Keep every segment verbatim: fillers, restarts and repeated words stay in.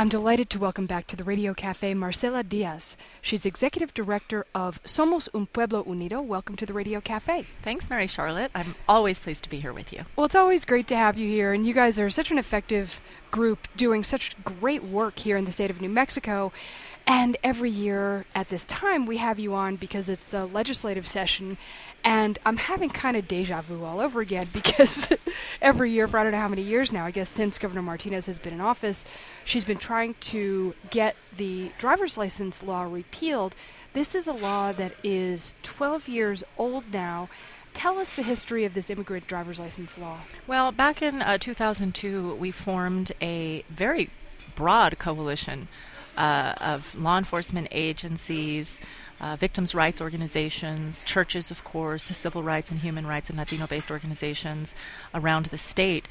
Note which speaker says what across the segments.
Speaker 1: I'm delighted to welcome back to the Radio Cafe Marcela Diaz. She's Executive Director of Somos Un Pueblo Unido. Welcome to the Radio Cafe.
Speaker 2: Thanks, Mary Charlotte. I'm always pleased to be here with you.
Speaker 1: Well, it's always great to have you here, and you guys are such an effective group doing such great work here in the state of New Mexico. And every year at this time, we have you on because it's the legislative session, and I'm having kind of deja vu all over again because every year for I don't know how many years now, I guess since Governor Martinez has been in office, she's been trying to get the driver's license law repealed. This is a law that is twelve years old now. Tell us the history of this immigrant driver's license law.
Speaker 2: Well, back in uh, two thousand two, we formed a very broad coalition Uh, of law enforcement agencies, uh, victims' rights organizations, churches, of course, civil rights and human rights and Latino-based organizations around the state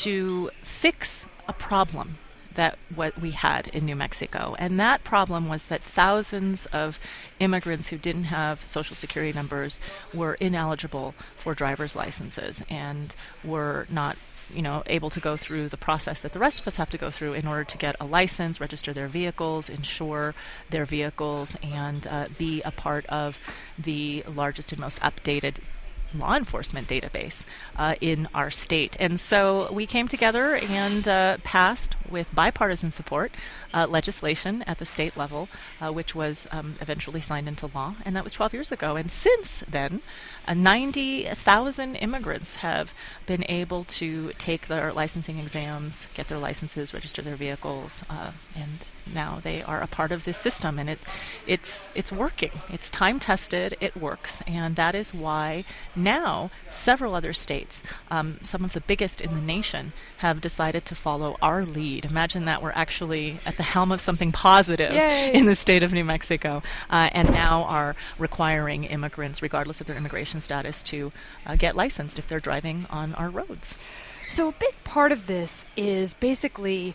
Speaker 2: to fix a problem that what we had in New Mexico. And that problem was that thousands of immigrants who didn't have Social Security numbers were ineligible for driver's licenses and were not you know, able to go through the process that the rest of us have to go through in order to get a license, register their vehicles, insure their vehicles, and uh, be a part of the largest and most updated law enforcement database uh, in our state. And so we came together and uh, passed, with bipartisan support, uh, legislation at the state level, uh, which was um, eventually signed into law, and that was twelve years ago. And since then, uh, ninety thousand immigrants have been able to take their licensing exams, get their licenses, register their vehicles, uh, and now they are a part of this system, and it, it's it's working. It's time-tested, it works, and that is why now several other states, um, some of the biggest in the nation, have decided to follow our lead. Imagine that we're actually at the helm of something positive
Speaker 1: Yay.
Speaker 2: in the state of New Mexico, uh, and now are requiring immigrants, regardless of their immigration status, to uh, get licensed if they're driving on our roads.
Speaker 1: So a big part of this is basically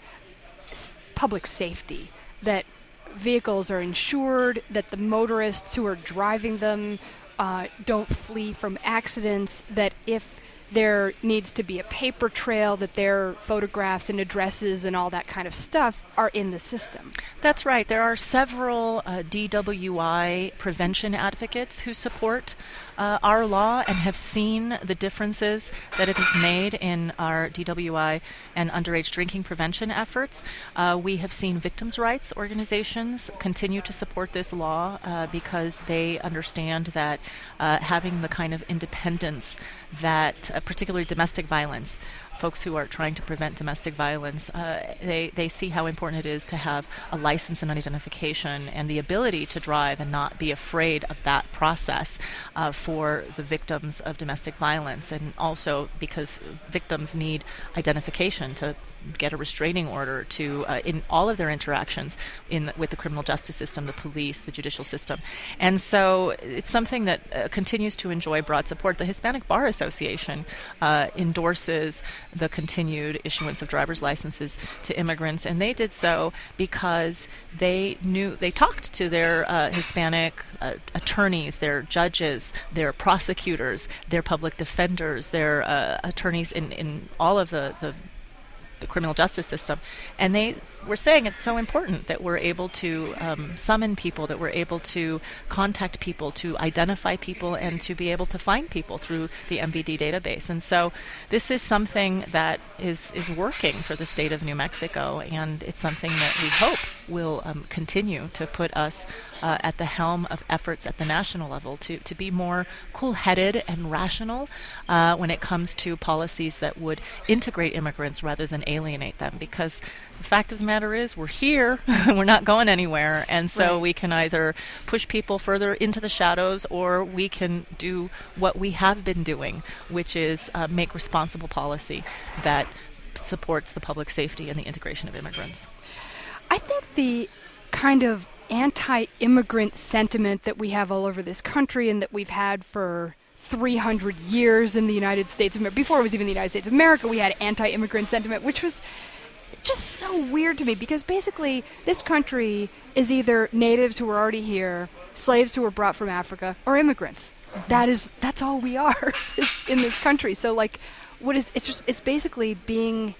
Speaker 1: s- public safety, that vehicles are insured, that the motorists who are driving them uh, don't flee from accidents, that if there needs to be a paper trail, that their photographs and addresses and all that kind of stuff are in the system.
Speaker 2: That's right. There are several uh, D W I prevention advocates who support uh, our law and have seen the differences that it has made in our D W I and underage drinking prevention efforts. Uh, we have seen victims' rights organizations continue to support this law uh, because they understand that uh, having the kind of independence that uh, particularly domestic violence, folks who are trying to prevent domestic violence, uh, they, they see how important it is to have a license and identification and the ability to drive and not be afraid of that process uh, for the victims of domestic violence. And also because victims need identification to get a restraining order to uh, in all of their interactions in with the criminal justice system, the police, the judicial system. And so it's something that uh, continues to enjoy broad support. The Hispanic Bar Association uh, endorses the continued issuance of driver's licenses to immigrants, and they did so because they knew they talked to their uh, Hispanic uh, attorneys, their judges, their prosecutors, their public defenders, their uh, attorneys in, in all of the, the the criminal justice system, and they were saying it's so important that we're able to um, summon people, that we're able to contact people, to identify people, and to be able to find people through the M V D database. And so this is something that is, is working for the state of New Mexico, and it's something that we hope will um, continue to put us uh, at the helm of efforts at the national level to, to be more cool-headed and rational uh, when it comes to policies that would integrate immigrants rather than alienate them, because the fact of the matter is we're here, we're not going anywhere, and so
Speaker 1: Right.
Speaker 2: we can either push people further into the shadows or we can do what we have been doing, which is uh, make responsible policy that supports the public safety and the integration of immigrants.
Speaker 1: I think the kind of anti-immigrant sentiment that we have all over this country and that we've had for three hundred years in the United States of America, before it was even the United States of America, we had anti-immigrant sentiment, which was just so weird to me, because basically this country is either natives who were already here, slaves who were brought from Africa, or immigrants. Mm-hmm. That is, that's all we are in this country. So like, what is, it's just, it's basically being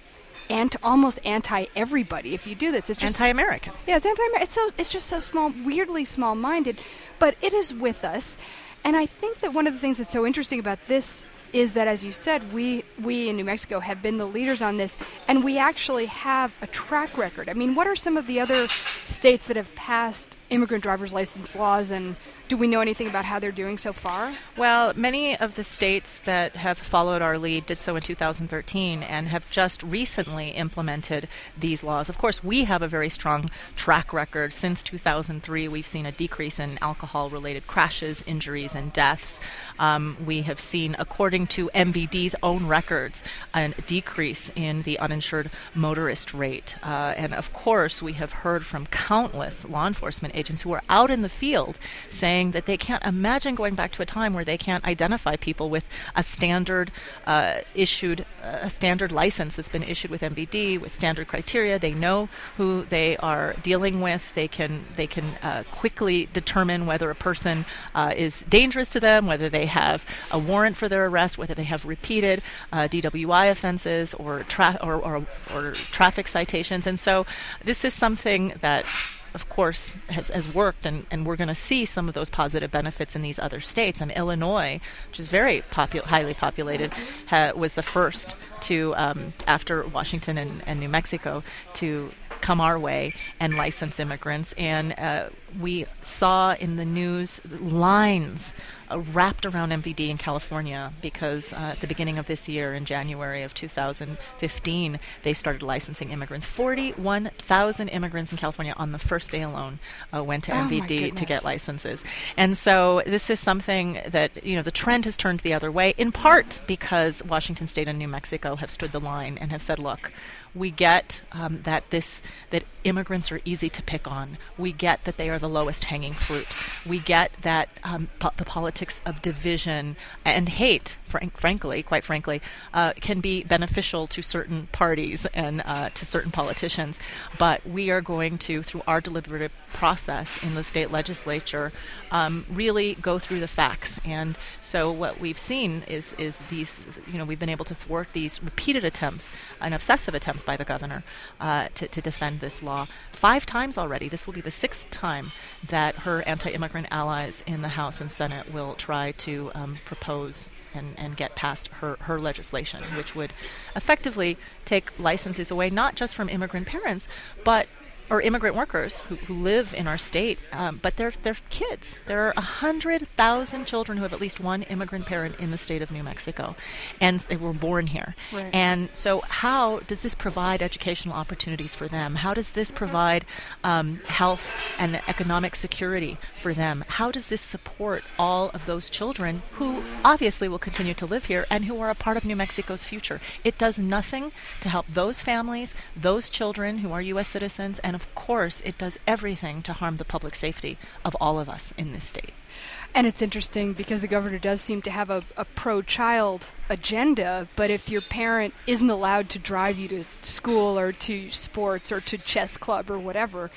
Speaker 1: anti, almost anti-everybody if you do this. It's just
Speaker 2: anti-American.
Speaker 1: Yeah, it's anti-American. It's so it's just so small, weirdly small-minded, but it is with us. And I think that one of the things that's so interesting about this is that, as you said, we we in New Mexico have been the leaders on this, and we actually have a track record. I mean, what are some of the other states that have passed immigrant driver's license laws, and do we know anything about how they're doing so far?
Speaker 2: Well, many of the states that have followed our lead did so in two thousand thirteen and have just recently implemented these laws. Of course, we have a very strong track record. Since two thousand three, we've seen a decrease in alcohol-related crashes, injuries, and deaths. Um, we have seen, according to M V D's own records, a decrease in the uninsured motorist rate. Uh, and of course, we have heard from countless law enforcement agents who are out in the field saying that they can't imagine going back to a time where they can't identify people with a standard uh, issued, uh, a standard license that's been issued with M V D with standard criteria. They know who they are dealing with. They can they can uh, quickly determine whether a person uh, is dangerous to them, whether they have a warrant for their arrest, whether they have repeated uh, D W I offenses or, tra- or, or or traffic citations. And so this is something that, of course, has, has worked, and, and we're going to see some of those positive benefits in these other states. Um, Illinois, which is very popu- highly populated, ha- was the first to, um, after Washington and, and New Mexico, to come our way and license immigrants. And uh, we saw in the news lines uh, wrapped around M V D in California because uh, at the beginning of this year, in January of two thousand fifteen, they started licensing immigrants. forty-one thousand immigrants in California on the first day alone uh, went to
Speaker 1: Oh
Speaker 2: M V
Speaker 1: my
Speaker 2: D to
Speaker 1: goodness.
Speaker 2: get licenses. And so this is something that, you know, the trend has turned the other way, in part because Washington State and New Mexico have stood the line and have said, look, we get um, that this that immigrants are easy to pick on. We get that they are the lowest hanging fruit. We get that um, po- the politics of division and hate, frank- frankly, quite frankly, uh, can be beneficial to certain parties and uh, to certain politicians. But we are going to, through our deliberative process in the state legislature, um, really go through the facts. And so what we've seen is is these, you know, we've been able to thwart these repeated attempts and obsessive attempts by the governor uh, to, to defend this law. Five times already. This will be the sixth time that her anti-immigrant allies in the House and Senate will try to um, propose and, and get past her, her legislation, which would effectively take licenses away not just from immigrant parents, but or immigrant workers who, who live in our state, um, but they're, they're kids. There are one hundred thousand children who have at least one immigrant parent in the state of New Mexico, and they were born here.
Speaker 1: Right.
Speaker 2: And so how does this provide educational opportunities for them? How does this provide um, health and economic security for them? How does this support all of those children who obviously will continue to live here and who are a part of New Mexico's future? It does nothing to help those families, those children who are U S citizens, and of course, it does everything to harm the public safety of all of us in this state.
Speaker 1: And it's interesting because the governor does seem to have a, a pro-child agenda, but if your parent isn't allowed to drive you to school or to sports or to chess club or whatever,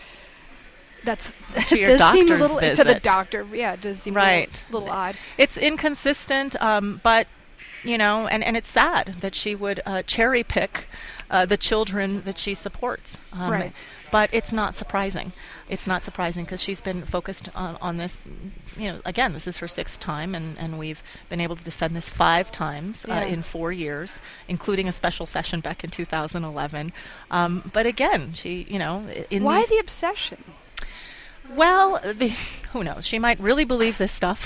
Speaker 1: that's
Speaker 2: to your
Speaker 1: does seem a
Speaker 2: doctor's
Speaker 1: little
Speaker 2: visit.
Speaker 1: to the doctor. Yeah, it does seem
Speaker 2: Right.
Speaker 1: a little, little odd.
Speaker 2: It's inconsistent, um, but you know, and, and it's sad that she would uh, cherry pick uh, the children that she supports. Um,
Speaker 1: Right.
Speaker 2: But it's not surprising. It's not surprising because she's been focused on, on this. You know, again, this is her sixth time, and, and we've been able to defend this five times
Speaker 1: Yeah.
Speaker 2: uh, in four years, including a special session back in two thousand eleven. Um, but again, she, you know, in
Speaker 1: Why
Speaker 2: these
Speaker 1: the obsession?
Speaker 2: Well, the, who knows? She might really believe this stuff.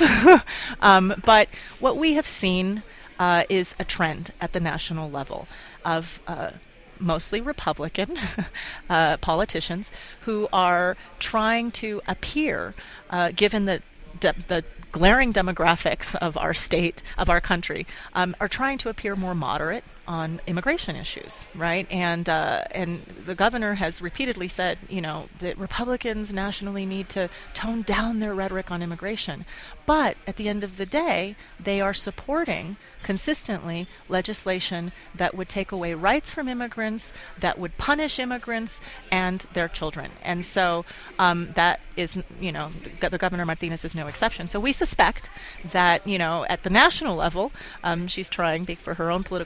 Speaker 2: um, but what we have seen uh, is a trend at the national level of uh, mostly Republican uh, politicians who are trying to appear, uh, given the de- the glaring demographics of our state, of our country, um, are trying to appear more moderate on immigration issues, right? And uh, and the governor has repeatedly said, you know, that Republicans nationally need to tone down their rhetoric on immigration. But at the end of the day, they are supporting consistently legislation that would take away rights from immigrants, that would punish immigrants and their children. And so um, that is, you know, the Governor Martinez is no exception. So we suspect that, you know, at the national level, um, she's trying, for her own political aspirations,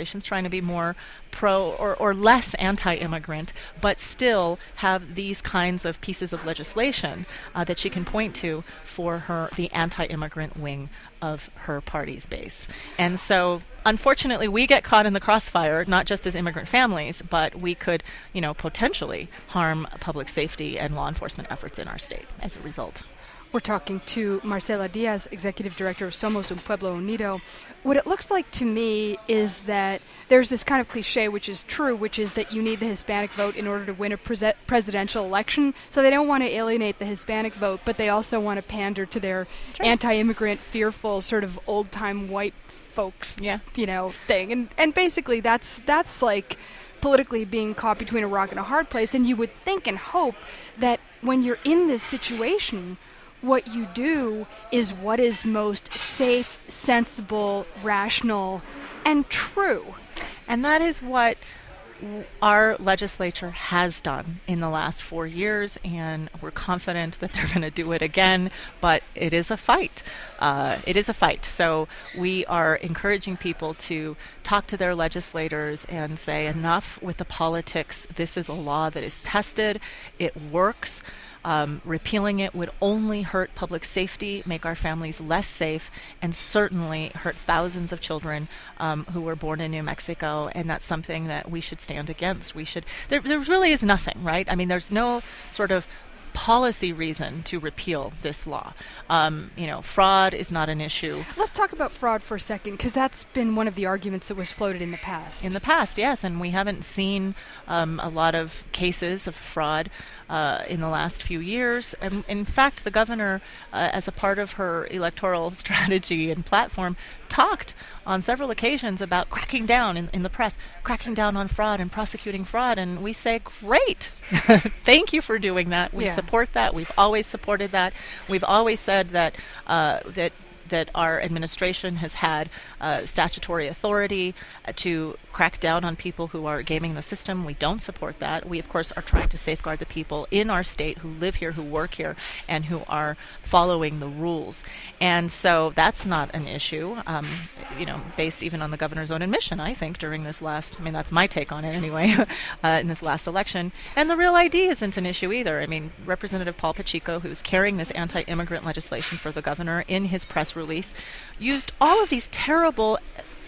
Speaker 2: legislations trying to be more pro or, or less anti-immigrant, but still have these kinds of pieces of legislation uh, that she can point to for her the anti-immigrant wing of her party's base. And so unfortunately we get caught in the crossfire, not just as immigrant families, but we could, you know, potentially harm public safety and law enforcement efforts in our state as a result.
Speaker 1: We're talking to Marcela Diaz, Executive Director of Somos Un Pueblo Unido. What it looks like to me is that there's this kind of cliche, which is true, which is that you need the Hispanic vote in order to win a pres- presidential election. So they don't want to alienate the Hispanic vote, but they also want to pander to their sure. anti-immigrant, fearful, sort of old-time white folks,
Speaker 2: yeah.
Speaker 1: you know, thing. And and basically that's that's like politically being caught between a rock and a hard place. And you would think and hope that when you're in this situation, what you do is what is most safe, sensible, rational, and true.
Speaker 2: And that is what w- our legislature has done in the last four years, and we're confident that they're going to do it again, but it is a fight. Uh, it is a fight. So we are encouraging people to talk to their legislators and say, enough with the politics. This is a law that is tested. It works. Um, repealing it would only hurt public safety, make our families less safe, and certainly hurt thousands of children um, who were born in New Mexico, and that's something that we should stand against. We should. There, there really is nothing, right? I mean, there's no sort of policy reason to repeal this law. Um, you know, fraud is not an issue.
Speaker 1: Let's talk about fraud for a second, because that's been one of the arguments that was floated in the past.
Speaker 2: In the past, yes, and we haven't seen um, a lot of cases of fraud uh, in the last few years. And in fact, the governor, uh, as a part of her electoral strategy and platform, talked on several occasions about cracking down in, in the press, cracking down on fraud and prosecuting fraud. And we say, great. Thank you for doing that. We
Speaker 1: yeah.
Speaker 2: support that. We've always supported that. We've always said that uh, that that our administration has had uh, statutory authority uh, to crack down on people who are gaming the system. We don't support that. We, of course, are trying to safeguard the people in our state who live here, who work here, and who are following the rules. And so that's not an issue, um, you know, based even on the governor's own admission, I think, during this last, I mean, that's my take on it anyway, uh, in this last election. And the Real I D isn't an issue either. I mean, Representative Paul Pacheco, who's carrying this anti-immigrant legislation for the governor, in his press release, used all of these terrible,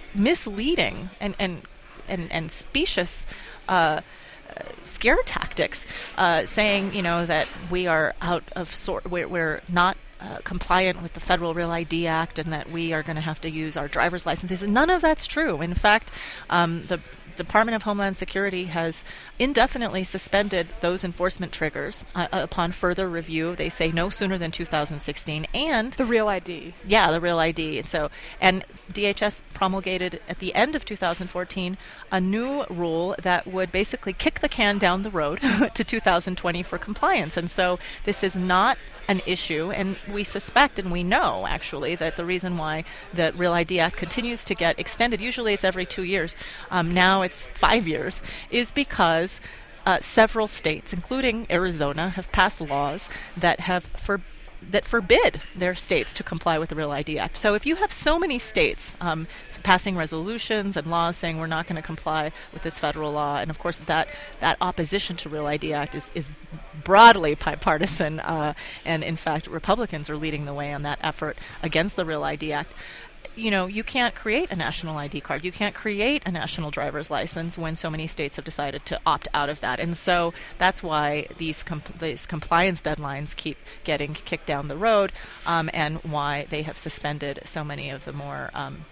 Speaker 2: misleading and and and, and specious uh, uh, scare tactics, uh, saying, you know, that we are out of sort, we're, we're not uh, compliant with the Federal Real I D Act, and that we are going to have to use our driver's licenses. And none of that's true. In fact, um, the Department of Homeland Security has indefinitely suspended those enforcement triggers uh, upon further review. They say no sooner than two thousand sixteen, and
Speaker 1: the Real I D.
Speaker 2: Yeah, the Real I D. And so, and D H S promulgated at the end of two thousand fourteen a new rule that would basically kick the can down the road to two thousand twenty for compliance. And so, this is not an issue, and we suspect and we know actually that the reason why the Real I D Act continues to get extended, usually it's every two years, um, now it's five years, is because uh, several states, including Arizona, have passed laws that have for that forbid their states to comply with the Real I D Act. So if you have so many states um, passing resolutions and laws saying we're not going to comply with this federal law, and of course that that opposition to Real I D Act is, is broadly bipartisan, uh, and in fact Republicans are leading the way on that effort against the Real I D Act. You know, you can't create a national I D card. You can't create a national driver's license when so many states have decided to opt out of that. And so that's why these, com- these compliance deadlines keep getting kicked down the road, um, and why they have suspended so many of the more um,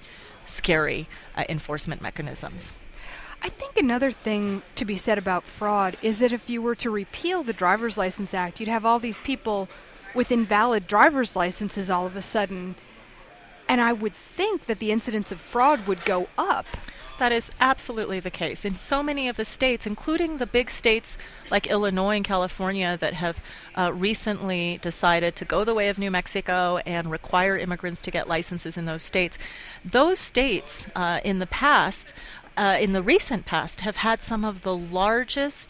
Speaker 2: scary uh, enforcement mechanisms.
Speaker 1: I think another thing to be said about fraud is that if you were to repeal the Driver's License Act, you'd have all these people with invalid driver's licenses all of a sudden. And I would think that the incidence of fraud would go up.
Speaker 2: That is absolutely the case. In so many of the states, including the big states like Illinois and California that have uh, recently decided to go the way of New Mexico and require immigrants to get licenses in those states, those states uh, in the past, uh, in the recent past, have had some of the largest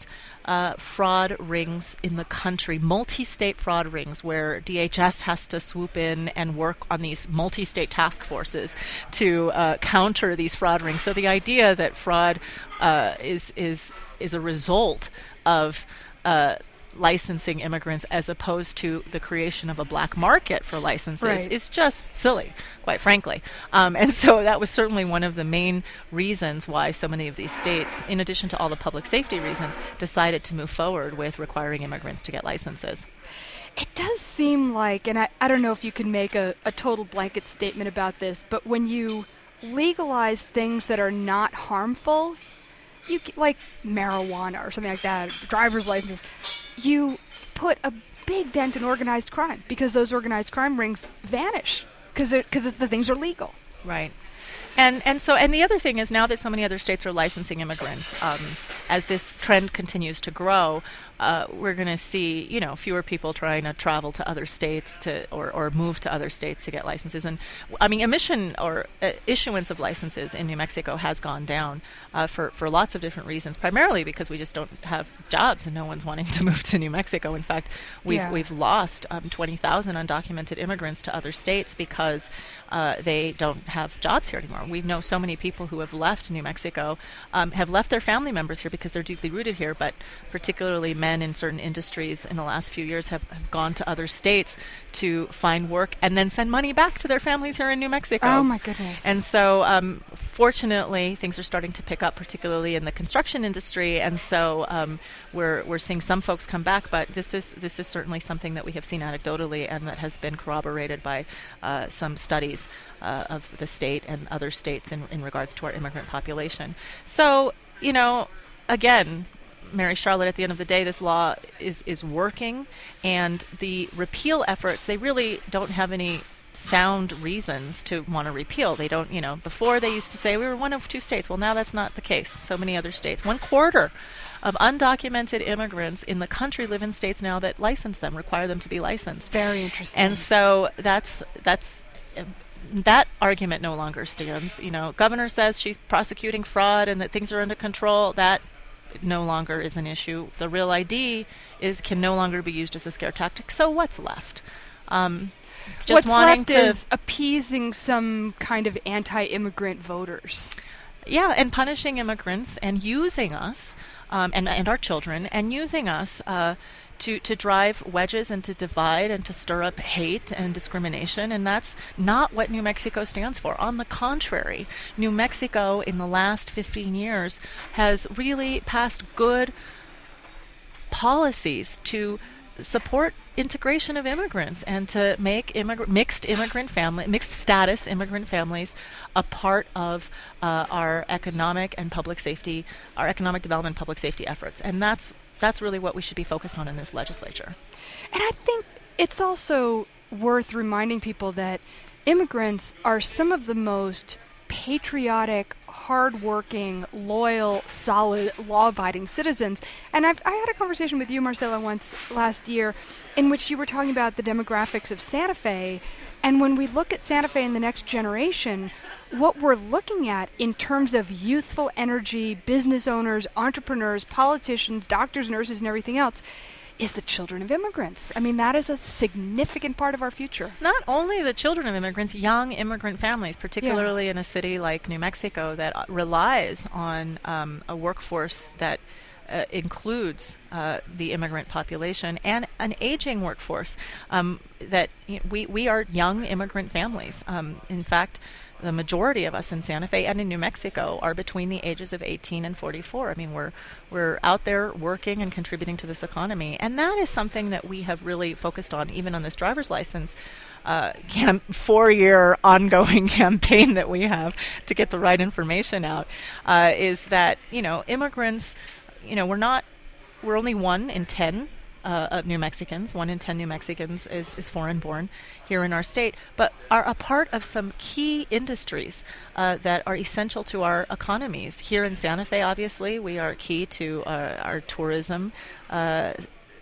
Speaker 2: uh, fraud rings in the country, multi-state fraud rings where D H S has to swoop in and work on these multi-state task forces to uh, counter these fraud rings. So the idea that fraud uh, is is is a result of uh, licensing immigrants as opposed to the creation of a black market for licenses
Speaker 1: right.
Speaker 2: is just silly, quite frankly. Um, and so that was certainly one of the main reasons why so many of these states, in addition to all the public safety reasons, decided to move forward with requiring immigrants to get licenses.
Speaker 1: It does seem like, and I, I don't know if you can make a, a total blanket statement about this, but when you legalize things that are not harmful, you like marijuana or something like that, driver's licenses, you put a big dent in organized crime because those organized crime rings vanish because because the things are legal.
Speaker 2: Right. And and so and the other thing is now that so many other states are licensing immigrants, um, as this trend continues to grow, uh, we're going to see you know fewer people trying to travel to other states to or, or move to other states to get licenses. And I mean, emission or uh, issuance of licenses in New Mexico has gone down uh, for for lots of different reasons. Primarily because we just don't have jobs and no one's wanting to move to New Mexico. In fact, we've
Speaker 1: yeah.
Speaker 2: we've lost um, twenty thousand undocumented immigrants to other states because uh, they don't have jobs here anymore. We know so many people who have left New Mexico, um, have left their family members here because they're deeply rooted here, but particularly men in certain industries in the last few years have, have gone to other states to find work and then send money back to their families here in New Mexico.
Speaker 1: Oh, my goodness.
Speaker 2: And so, um, fortunately, things are starting to pick up, particularly in the construction industry, and so um, we're we're seeing some folks come back, but this is this is certainly something that we have seen anecdotally and that has been corroborated by uh, some studies uh, of the state and other states in, in regards to our immigrant population. So, you know, again, Mary Charlotte, at the end of the day, this law is, is working, and the repeal efforts, they really don't have any sound reasons to want to repeal. They don't, you know, before they used to say we were one of two states. Well, now that's not the case. So many other states. One quarter of undocumented immigrants in the country live in states now that license them, require them to be licensed.
Speaker 1: Very interesting.
Speaker 2: And so that's that's um, that argument no longer stands. You know, governor says she's prosecuting fraud and that things are under control. That no longer is an issue. The Real I D is can no longer be used as a scare tactic. So what's left? Um, just
Speaker 1: what's
Speaker 2: wanting
Speaker 1: left
Speaker 2: to
Speaker 1: is appeasing some kind of anti-immigrant voters.
Speaker 2: Yeah, and punishing immigrants and using us um, and and our children and using us uh, to to drive wedges and to divide and to stir up hate and discrimination. And that's not what New Mexico stands for. On the contrary, New Mexico in the last fifteen years has really passed good policies to support integration of immigrants and to make immig- mixed immigrant family, mixed status immigrant families a part of uh, our economic and public safety, our economic development, public safety efforts. And that's that's really what we should be focused on in this legislature.
Speaker 1: And I think it's also worth reminding people that immigrants are some of the most patriotic, hardworking, loyal, solid, law-abiding citizens. And I've, I had a conversation with you, Marcela, once last year in which you were talking about the demographics of Santa Fe. And when we look at Santa Fe in the next generation, what we're looking at in terms of youthful energy, business owners, entrepreneurs, politicians, doctors, nurses, and everything else is the children of immigrants. I mean, that is a significant part of our future.
Speaker 2: Not only the children of immigrants, young immigrant families, particularly
Speaker 1: Yeah.
Speaker 2: in a city like New Mexico that uh, relies on um, a workforce that uh, includes uh, the immigrant population and an aging workforce. Um, that you know, we we are young immigrant families. Um, in fact, the majority of us in Santa Fe and in New Mexico are between the ages of eighteen and forty-four. I mean, we're we're out there working and contributing to this economy, and that is something that we have really focused on, even on this driver's license uh, cam- four-year ongoing campaign that we have to get the right information out. Uh, is that you know immigrants, you know, we're not we're only one in ten. Uh, of New Mexicans, one in ten New Mexicans is, is foreign-born here in our state, but are a part of some key industries uh, that are essential to our economies. Here in Santa Fe, obviously, we are key to uh, our tourism uh,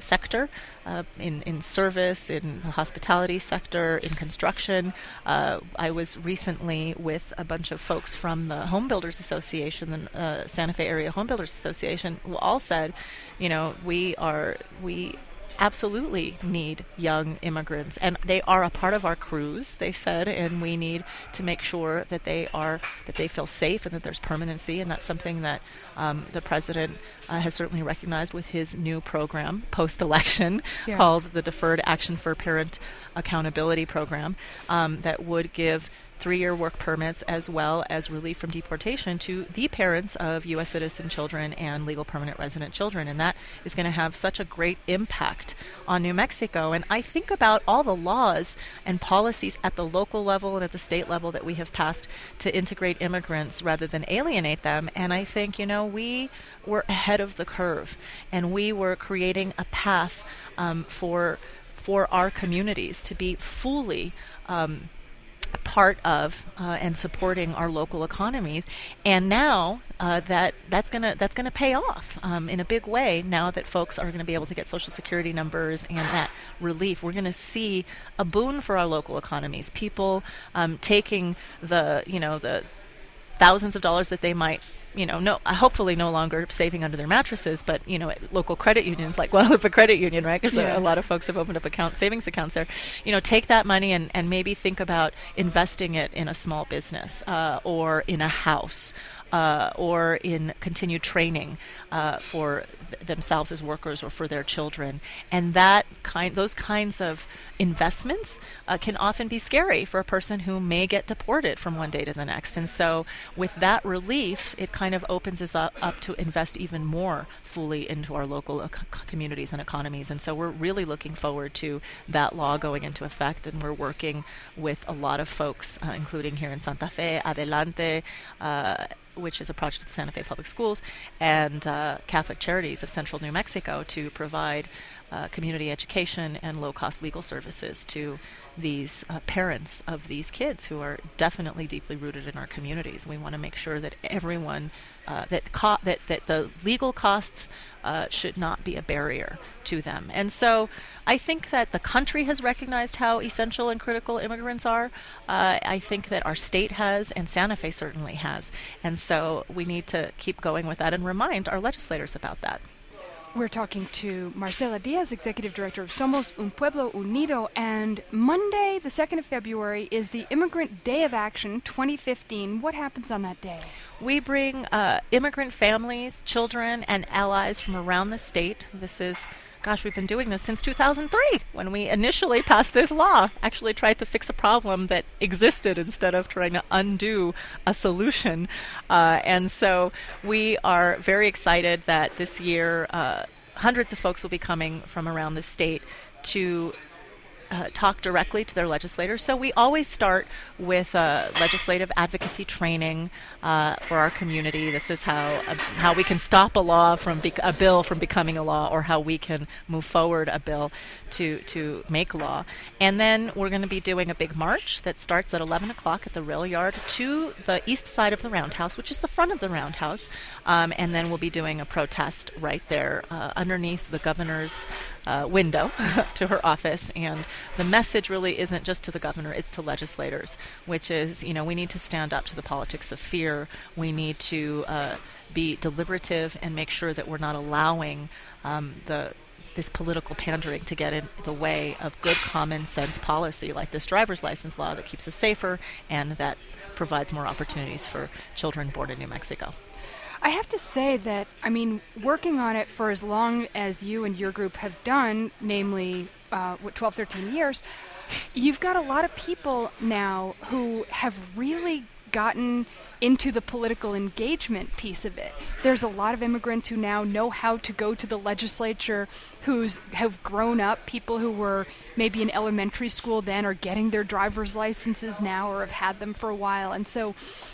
Speaker 2: sector, uh, in, in service, in the hospitality sector, in construction. Uh, I was recently with a bunch of folks from the Home Builders Association, the uh, Santa Fe Area Home Builders Association, who all said, you know, we are, we absolutely need young immigrants, and they are a part of our crews, they said, and we need to make sure that they are that they feel safe and that there's permanency, and that's something that um, the president uh, has certainly recognized with his new program post-election yeah. called the Deferred Action for Parent Accountability Program, um, that would give three-year work permits as well as relief from deportation to the parents of U S citizen children and legal permanent resident children. And that is going to have such a great impact on New Mexico. And I think about all the laws and policies at the local level and at the state level that we have passed to integrate immigrants rather than alienate them. And I think, you know, we were ahead of the curve, and we were creating a path um, for for our communities to be fully um, part of uh, and supporting our local economies, and now uh, that that's gonna that's gonna pay off um, in a big way. Now that folks are going to be able to get Social Security numbers and that relief, we're going to see a boon for our local economies. People um, taking the you know the thousands of dollars that they might, you know, no, hopefully no longer saving under their mattresses, but, you know, at local credit unions like Guadalupe Credit Union, right? Because yeah. a, a lot of folks have opened up account savings accounts there. You know, take that money and, and maybe think about investing it in a small business uh, or in a house. Uh, or in continued training uh, for th- themselves as workers or for their children, and that kind, those kinds of investments uh, can often be scary for a person who may get deported from one day to the next. And so, with that relief, it kind of opens us up, up to invest even more fully into our local uh, communities and economies. And so, we're really looking forward to that law going into effect, and we're working with a lot of folks, uh, including here in Santa Fe, Adelante, Uh, which is a project of the Santa Fe Public Schools, and uh, Catholic Charities of Central New Mexico to provide uh, community education and low-cost legal services to these uh, parents of these kids who are definitely deeply rooted in our communities. We want to make sure that everyone, uh, that, co- that that the legal costs uh, should not be a barrier to them. And so I think that the country has recognized how essential and critical immigrants are. Uh, I think that our state has, and Santa Fe certainly has. And so we need to keep going with that and remind our legislators about that.
Speaker 1: We're talking to Marcela Diaz, Executive Director of Somos Un Pueblo Unido, and Monday, the second of February, is the Immigrant Day of Action twenty fifteen. What happens on that day?
Speaker 2: We bring uh, immigrant families, children, and allies from around the state. This is Gosh, we've been doing this since two thousand three, when we initially passed this law, actually tried to fix a problem that existed instead of trying to undo a solution. Uh, and so we are very excited that this year uh, hundreds of folks will be coming from around the state to Uh, talk directly to their legislators. So we always start with uh, legislative advocacy training uh, for our community. This is how uh, how we can stop a law from bec- a bill from becoming a law, or how we can move forward a bill to to make law. And then we're going to be doing a big march that starts at eleven o'clock at the rail yard to the east side of the Roundhouse, which is the front of the Roundhouse. Um, and then we'll be doing a protest right there uh, underneath the governor's Uh, window to her office. And the message really isn't just to the governor, it's to legislators, which is, you know, we need to stand up to the politics of fear. We need to uh, be deliberative and make sure that we're not allowing um, the this political pandering to get in the way of good common sense policy like this driver's license law that keeps us safer and that provides more opportunities for children born in New Mexico.
Speaker 1: I have to say that, I mean, working on it for as long as you and your group have done, namely, uh, what, twelve, thirteen years, you've got a lot of people now who have really gotten into the political engagement piece of it. There's a lot of immigrants who now know how to go to the legislature, who's have grown up, people who were maybe in elementary school then are getting their driver's licenses now or have had them for a while. And so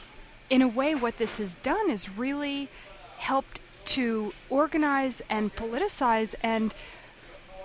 Speaker 1: in a way, what this has done is really helped to organize and politicize and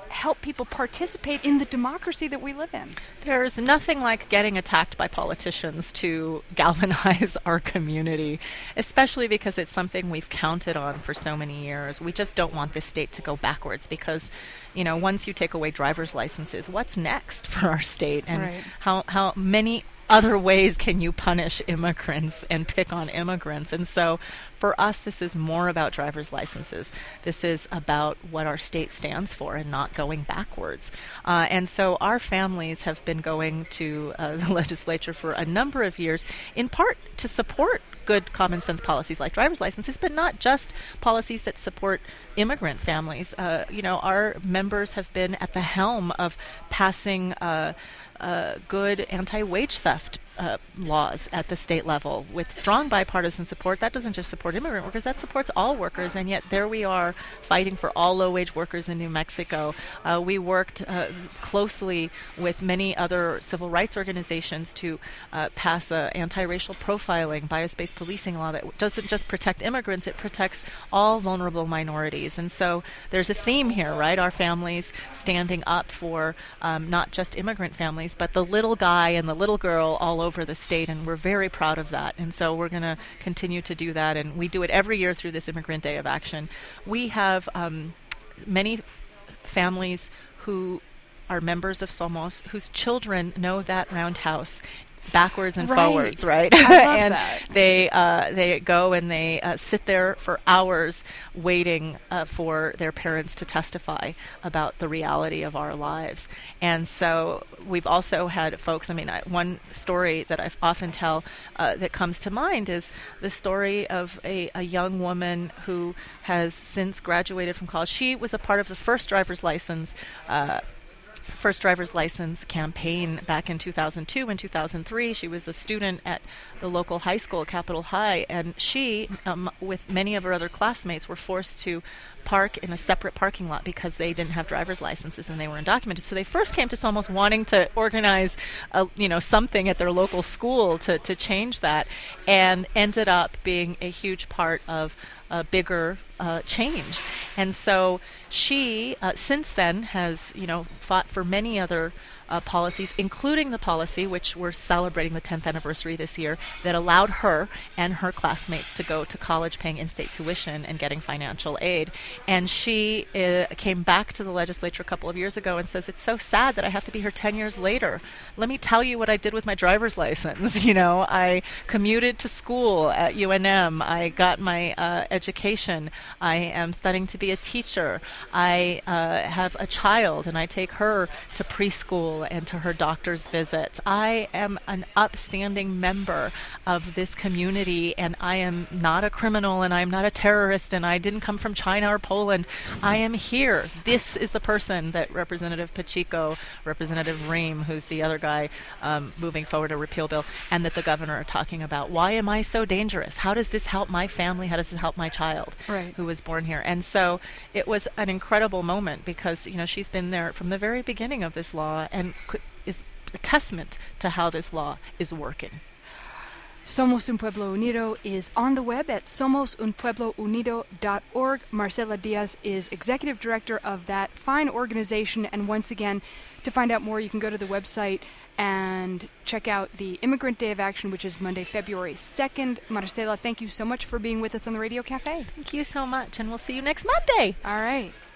Speaker 1: help people participate in the democracy that we live in?
Speaker 2: There's nothing like getting attacked by politicians to galvanize our community, especially because it's something we've counted on for so many years. We just don't want this state to go backwards because, you know, once you take away driver's licenses, what's next for our state? And
Speaker 1: Right.
Speaker 2: how, how many other ways can you punish immigrants and pick on immigrants? And so for us, this is more about driver's licenses. This is about what our state stands for and not going backwards. Uh, and so our families have been going to uh, the legislature for a number of years, in part to support good common sense policies like driver's licenses, but not just policies that support immigrant families. Uh, you know, our members have been at the helm of passing uh, uh, good anti-wage theft uh, laws at the state level with strong bipartisan support. That doesn't just support immigrant workers, that supports all workers, and yet there we are fighting for all low-wage workers in New Mexico. Uh, we worked uh, closely with many other civil rights organizations to uh, pass a anti-racial profiling, bias-based policing law that doesn't just protect immigrants, it protects all vulnerable minorities. And so there's a theme here, right? Our families standing up for um, not just immigrant families, but the little guy and the little girl all over the state, and we're very proud of that. And so we're going to continue to do that, and we do it every year through this Immigrant Day of Action. We have um, many families who are members of Somos whose children know that roundhouse backwards and
Speaker 1: Right.
Speaker 2: forwards, right?
Speaker 1: I love
Speaker 2: and
Speaker 1: that.
Speaker 2: they uh, they go and they uh, sit there for hours waiting uh, for their parents to testify about the reality of our lives. And so we've also had folks, I mean, I, one story that I often tell uh, that comes to mind is the story of a, a young woman who has since graduated from college. She was a part of the first driver's license uh, first driver's license campaign back in two thousand two and two thousand three. She was a student at the local high school, Capitol High, and she, um, with many of her other classmates, were forced to park in a separate parking lot because they didn't have driver's licenses and they were undocumented. So they first came to Somos wanting to organize, a, you know, something at their local school to, to change that, and ended up being a huge part of a bigger uh, change. And so she, uh, since then, has, you know, fought for many other uh, policies, including the policy, which we're celebrating the tenth anniversary this year, that allowed her and her classmates to go to college paying in-state tuition and getting financial aid. And she uh, came back to the legislature a couple of years ago and says, it's so sad that I have to be here ten years later. Let me tell you what I did with my driver's license. You know, I commuted to school at U N M. I got my uh, education. I am studying to be a teacher. I uh, have a child, and I take her to preschool and to her doctor's visits. I am an upstanding member of this community, and I am not a criminal, and I am not a terrorist, and I didn't come from China or Poland. I am here. This is the person that Representative Pacheco, Representative Ream, who's the other guy um, moving forward a repeal bill, and that the governor are talking about. Why am I so dangerous? How does this help my family? How does this help my child
Speaker 1: Right.
Speaker 2: who was born here? And so it was an incredible moment because, you know, she's been there from the very beginning of this law and could, is a testament to how this law is working.
Speaker 1: Somos Un Pueblo Unido is on the web at somos un pueblo unido dot org. Marcela Diaz is executive director of that fine organization. And once again, to find out more, you can go to the website and check out the Immigrant Day of Action, which is Monday, February second. Marcela, thank you so much for being with us on the Radio Cafe.
Speaker 2: Thank you so much, and we'll see you next Monday.
Speaker 1: All right.